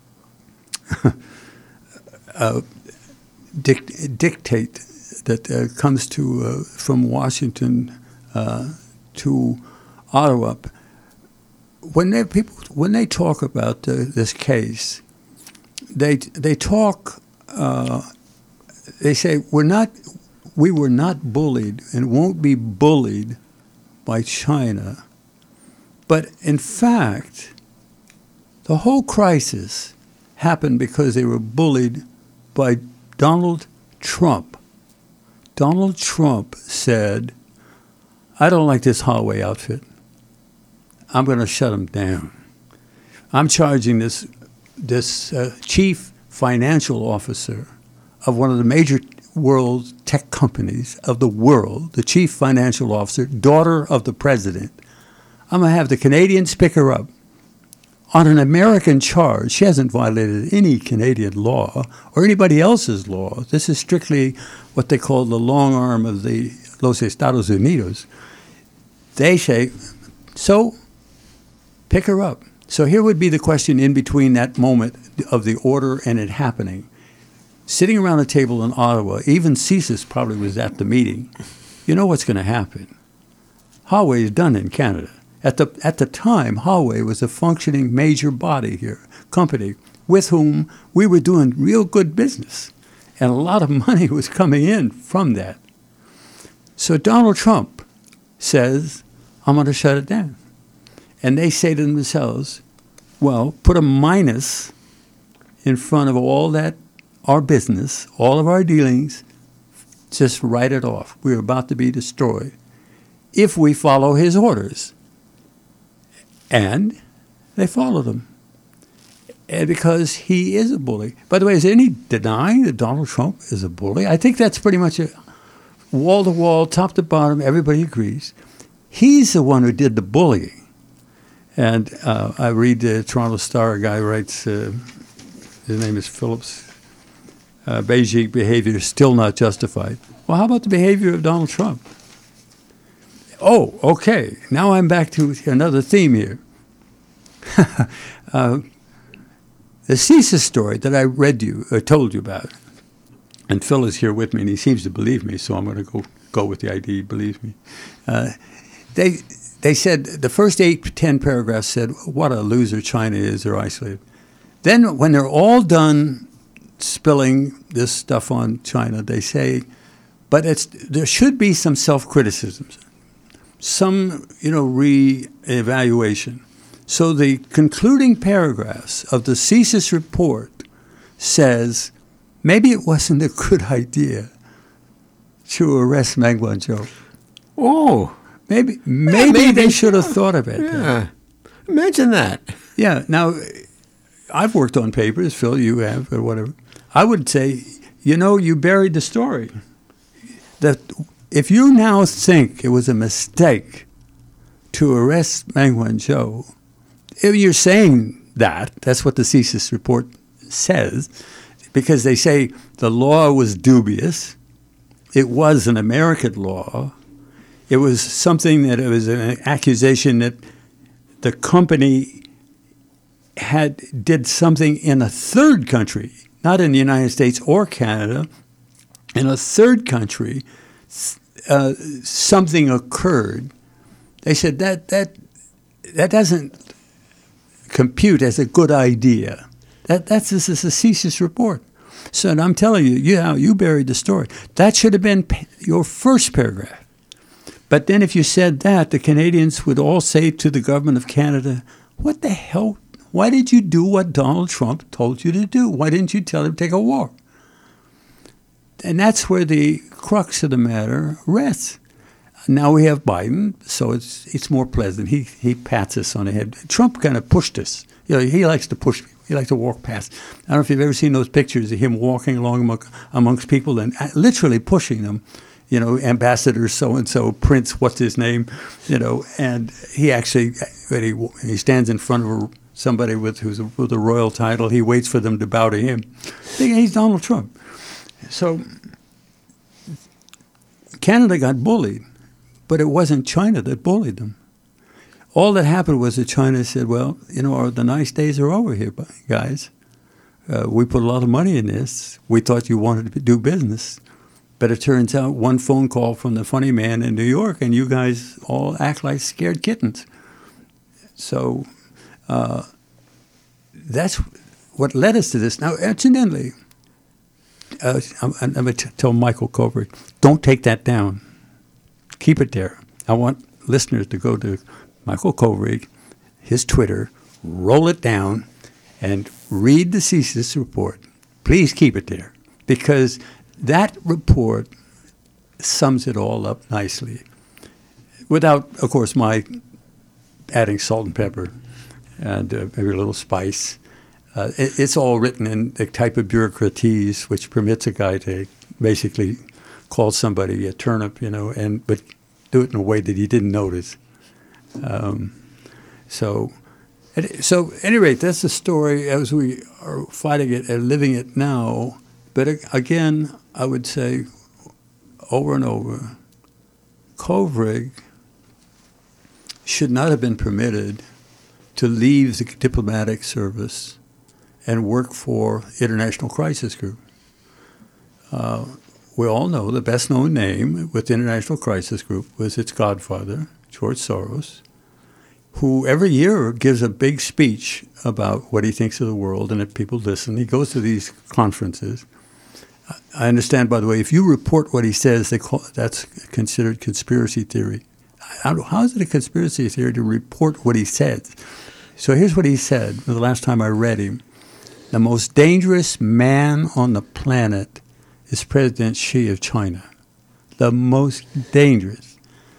uh, dic- dictate that uh, comes to uh, from Washington uh, to Ottawa. when they people when they talk about uh, this case, they they talk. Uh, they say we're not, we were not bullied and won't be bullied by China, but in fact, the whole crisis happened because they were bullied by Donald Trump. Donald Trump said, "I don't like this Huawei outfit. I'm going to shut them down. I'm charging this this uh, chief financial officer of one of the major world tech companies of the world, the chief financial officer, daughter of the president. I'm going to have the Canadians pick her up on an American charge. She hasn't violated any Canadian law or anybody else's law. This is strictly what they call the long arm of the Los Estados Unidos. They say, so pick her up." So here would be the question in between that moment of the order and it happening. Sitting around a table in Ottawa, even CSIS probably was at the meeting. You know what's going to happen. Huawei is done in Canada. At the at the time, Huawei was a functioning major body here, company, with whom we were doing real good business. And a lot of money was coming in from that. So Donald Trump says, "I'm going to shut it down." And they say to themselves, well, put a minus in front of all that, our business, all of our dealings, just write it off. We're about to be destroyed if we follow his orders. And they followed him. And because he is a bully. By the way, is any denying that Donald Trump is a bully? I think that's pretty much a wall-to-wall, top-to-bottom, everybody agrees. He's the one who did the bullying. And uh, I read the Toronto Star, a guy writes, uh, his name is Phillips, uh, Beijing behavior is still not justified. Well, how about the behavior of Donald Trump? Oh, okay. Now I'm back to another theme here. uh, the CSIS story that I read you, or told you about, and Phil is here with me, and he seems to believe me, so I'm going to go go with the idea he believes me. Uh, they they said the first eight, ten paragraphs said what a loser China is, they're isolated. Then when they're all done spilling this stuff on China, they say, but it's there should be some self-criticism, some, you know, re-evaluation. So the concluding paragraphs of the CSIS report says, maybe it wasn't a good idea to arrest Meng Wanzhou. Oh. Maybe maybe, yeah, maybe they should have thought of it. Yeah. Then. Imagine that. Yeah. Now, I've worked on papers, Phil, you have, or whatever. I would say, you know, you buried the story. That if you now think it was a mistake to arrest Meng Wanzhou, if you're saying that, that's what the CSIS report says, because they say the law was dubious. It was an American law. It was something that it was an accusation that the company had did something in a third country, not in the United States or Canada, in a third country, uh, something occurred. They said that that that doesn't compute as a good idea. That that's this is a CSIS report. So I'm telling you, you know, you buried the story. That should have been your first paragraph. But then if you said that, the Canadians would all say to the government of Canada, what the hell? Why did you do what Donald Trump told you to do? Why didn't you tell him to take a war? And that's where the crux of the matter rests. Now we have Biden, so it's it's more pleasant. He he pats us on the head. Trump kind of pushed us. You know, he likes to push people. He likes to walk past. I don't know if you've ever seen those pictures of him walking along among, amongst people and literally pushing them. You know, Ambassador so-and-so, Prince, what's his name, you know, and he actually, when he, he stands in front of a, somebody with who's a, with a royal title, he waits for them to bow to him. He's Donald Trump. So Canada got bullied, but it wasn't China that bullied them. All that happened was that China said, well, you know, the nice days are over here, guys. Uh, we put a lot of money in this. We thought you wanted to do business. But it turns out one phone call from the funny man in New York, and you guys all act like scared kittens. So uh, that's what led us to this. Now, incidentally, uh, I'm, I'm going to tell Michael Kovrig, don't take that down. Keep it there. I want listeners to go to Michael Kovrig, his Twitter, roll it down, and read the CSIS report. Please keep it there, because that report sums it all up nicely, without, of course, my adding salt and pepper and uh, maybe a little spice. Uh, it, it's all written in the type of bureaucratese which permits a guy to basically call somebody a turnip, you know, and but do it in a way that he didn't notice. Um, so, so at any rate, that's the story as we are fighting it and living it now. But again, I would say over and over, Kovrig should not have been permitted to leave the diplomatic service and work for International Crisis Group. Uh, we all know the best-known name with International Crisis Group was its godfather, George Soros, who every year gives a big speech about what he thinks of the world, and if people listen, he goes to these conferences. I understand, by the way, if you report what he says, they call, that's considered conspiracy theory. I don't know, how is it a conspiracy theory to report what he says? So here's what he said the last time I read him. The most dangerous man on the planet is President Xi of China. The most dangerous.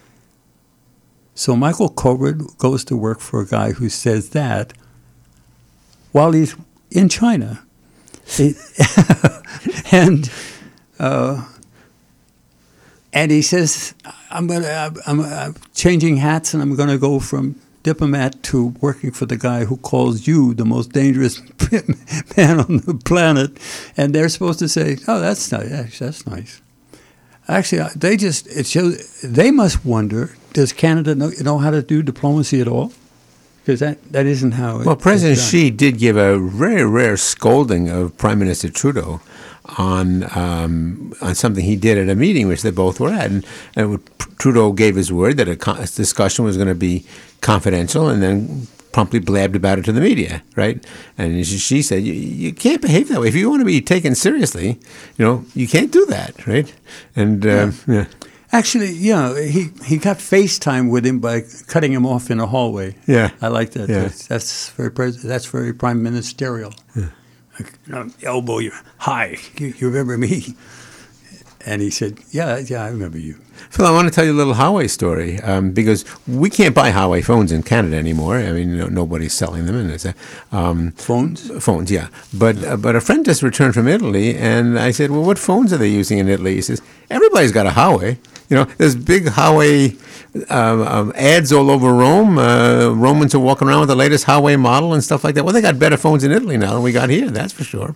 So Michael Kovrig goes to work for a guy who says that while he's in China. He, and uh, and he says, I'm gonna, I'm, I'm changing hats, and I'm going to go from diplomat to working for the guy who calls you the most dangerous man on the planet. And they're supposed to say, oh, that's nice. That's nice. Actually, they just, it shows, they must wonder, does Canada know, know how to do diplomacy at all? Because that, that isn't how it, Well, President it's done. Xi did give a very rare scolding of Prime Minister Trudeau on um, on something he did at a meeting which they both were at. And, and Trudeau gave his word that a, con- a discussion was going to be confidential, and then promptly blabbed about it to the media, right? And she said, you, you can't behave that way. If you want to be taken seriously, you know, you can't do that, right? And, uh, yeah. yeah. Actually, yeah, he, he got FaceTime with him by cutting him off in a hallway. Yeah. I like that. Yeah. That's, that's very pres- that's very prime ministerial. Yeah. Like, you know, elbow you. Hi, you, you remember me? And he said, yeah, yeah, I remember you. Phil, I want to tell you a little Huawei story um, because we can't buy Huawei phones in Canada anymore. I mean, you know, nobody's selling them. And it's a, um, phones? Phones, yeah. But uh, but a friend just returned from Italy, and I said, well, what phones are they using in Italy? He says, everybody's got a Huawei. You know, there's big Huawei um, um, ads all over Rome. Uh, Romans are walking around with the latest Huawei model and stuff like that. Well, they got better phones in Italy now than we got here, that's for sure.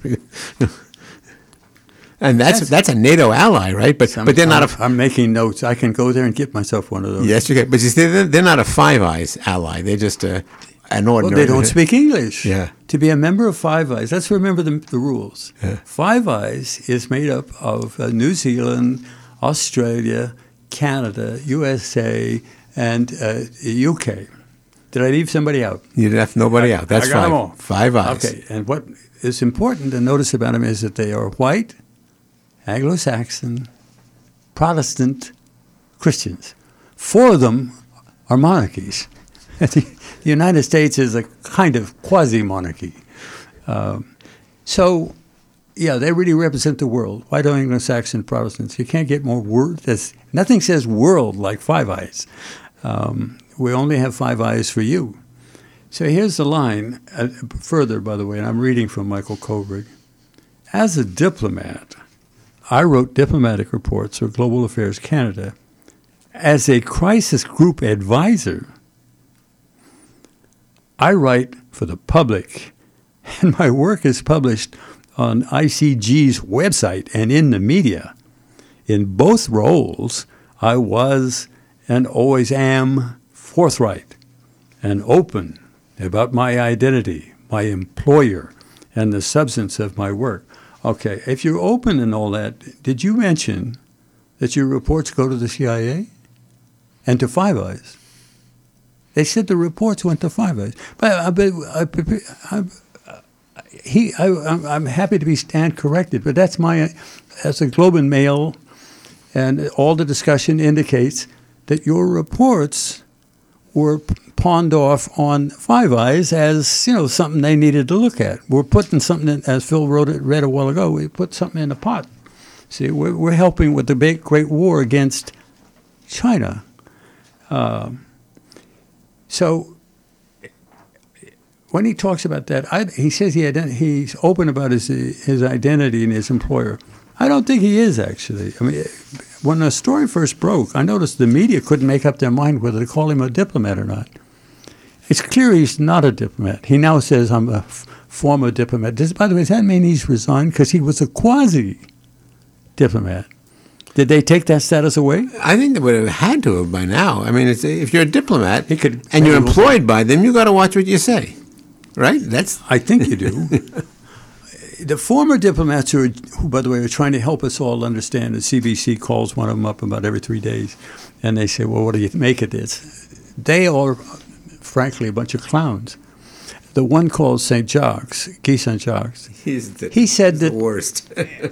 And that's Yes. that's a NATO ally, right? But I'm, but they're not I'm, a. I'm making notes. I can go there and get myself one of those. Yes, you can. But you see, they're, they're not a Five Eyes ally. They're just a, an Well, ordinary. they don't speak English. Yeah. To be a member of Five Eyes, let's remember the, the rules. Yeah. Five Eyes is made up of uh, New Zealand, Australia, Canada, U S A, and uh, U K. Did I leave somebody out? You left nobody I- out. That's I got five. them all. Five Eyes. Okay, and what is important to notice about them is that they are white, Anglo-Saxon, Protestant Christians. Four of them are monarchies. The United States is a kind of quasi-monarchy. Um, so, yeah, they really represent the world. White Anglo-Saxon Protestants. You can't get more word. There's, nothing says world like Five Eyes. Um, we only have Five Eyes for you. So here's the line, uh, further, by the way, and I'm reading from Michael Kovrig. As a diplomat, I wrote diplomatic reports for Global Affairs Canada. As a crisis group advisor, I write for the public, and my work is published on I C G's website and in the media. In both roles, I was and always am forthright and open about my identity, my employer, and the substance of my work. Okay, if you're open and all that, did you mention that your reports go to the C I A and to Five Eyes? They said the reports went to Five Eyes. But I, but I, I, I, he, I, I'm, I'm happy to be stand corrected. But that's my, as a Globe and Mail, and all the discussion indicates that your reports were pawned off on Five Eyes as, you know, something they needed to look at. We're putting something in, as Phil wrote it, read a while ago, we put something in the pot. See, we're, we're helping with the big, great war against China. Uh, so when he talks about that, I, he says he ident- he's open about his his identity and his employer. I don't think he is, actually. I mean, when the story first broke, I noticed the media couldn't make up their mind whether to call him a diplomat or not. It's clear he's not a diplomat. He now says, I'm a f- former diplomat. Does, by the way, does that mean he's resigned? Because he was a quasi-diplomat. Did they take that status away? I think they would have had to have by now. I mean, it's, if you're a diplomat He could- and you're employed by them, you got to watch what you say, right? That's I think you do. The former diplomats who, are, who, by the way, are trying to help us all understand, the C B C calls one of them up about every three days, and they say, well, what do you make of this? They are, frankly, a bunch of clowns. The one called Saint Jacques, Guy Saint Jacques, he's the, he said he's that, the worst.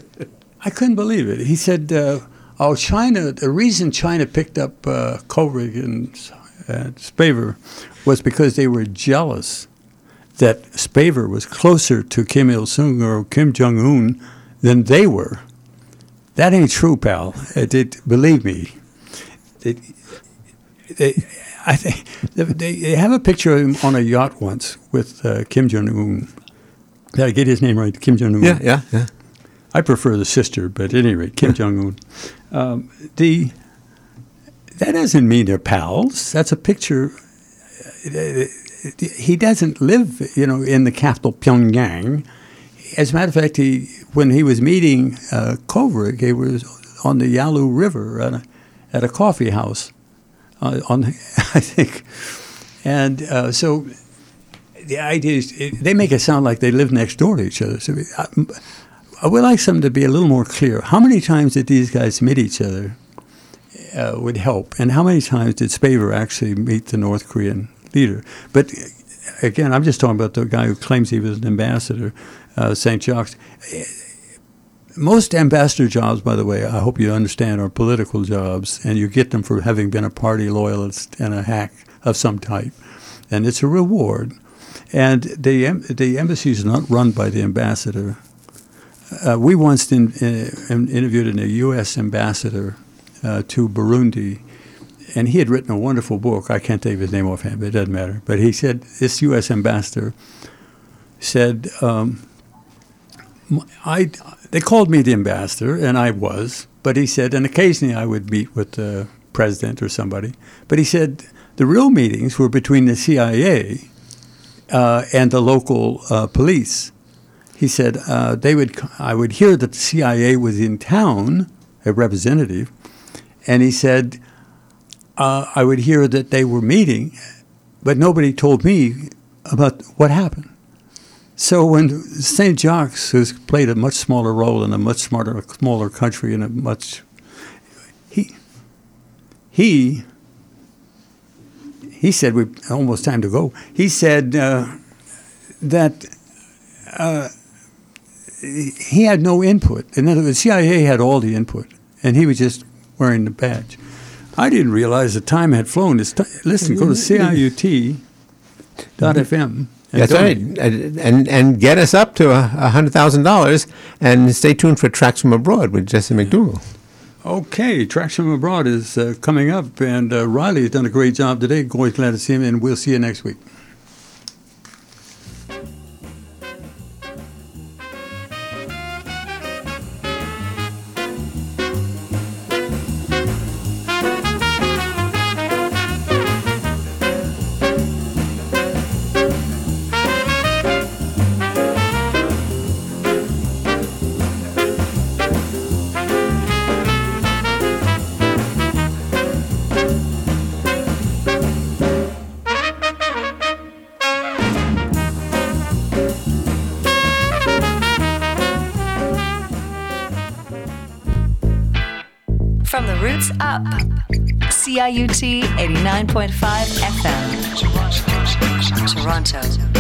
I couldn't believe it. He said, uh, oh, China, the reason China picked up uh, Kovrig and uh, Spavor was because they were jealous that Spavor was closer to Kim Il-sung or Kim Jong-un than they were. That ain't true, pal. It, it, believe me. It, they, I think they, they have a picture of him on a yacht once with uh, Kim Jong-un. Did I get his name right? Kim Jong-un. Yeah, yeah, yeah. I prefer the sister, but at any rate, Kim Jong-un. Um, the that doesn't mean they're pals. That's a picture. Uh, He doesn't live, you know, in the capital, Pyongyang. As a matter of fact, he when he was meeting uh, Kovrig, he was on the Yalu River at a, at a coffee house. Uh, on, I think, and uh, so the idea is it, they make it sound like they live next door to each other. So I, I would like something to be a little more clear. How many times did these guys meet each other? Uh, would help, and how many times did Spavor actually meet the North Korean leader? But again, I'm just talking about the guy who claims he was an ambassador, uh, Saint Jacques. Most ambassador jobs, by the way, I hope you understand, are political jobs, and you get them for having been a party loyalist and a hack of some type, and it's a reward. And the the embassy is not run by the ambassador. Uh, we once in, in, interviewed a U S ambassador uh, to Burundi. And he had written a wonderful book. I can't think of his name offhand, but it doesn't matter. But he said, this U S ambassador said, um, I, they called me the ambassador, and I was. But he said, and occasionally I would meet with the president or somebody. But he said, the real meetings were between the C I A uh, and the local uh, police. He said, uh, they would. I would hear that the C I A was in town, a representative, and he said, Uh, I would hear that they were meeting, but nobody told me about what happened. So when Saint Jacques, who's played a much smaller role in a much smarter, smaller country in a much, he, he, he said, we almost time to go. He said uh, that uh, he had no input. In other words, the C I A had all the input, and he was just wearing the badge. I didn't realize the time had flown. It's t- listen, go to C I U T dot F M. That's right. And, and and get us up to a one hundred thousand dollars, and stay tuned for Tracks from Abroad with Jesse McDougall. Okay, Tracks from Abroad is uh, coming up, and uh, Riley has done a great job today. Always glad to see him, and we'll see you next week. From the roots up, C I U T eighty-nine point five F M. Toronto.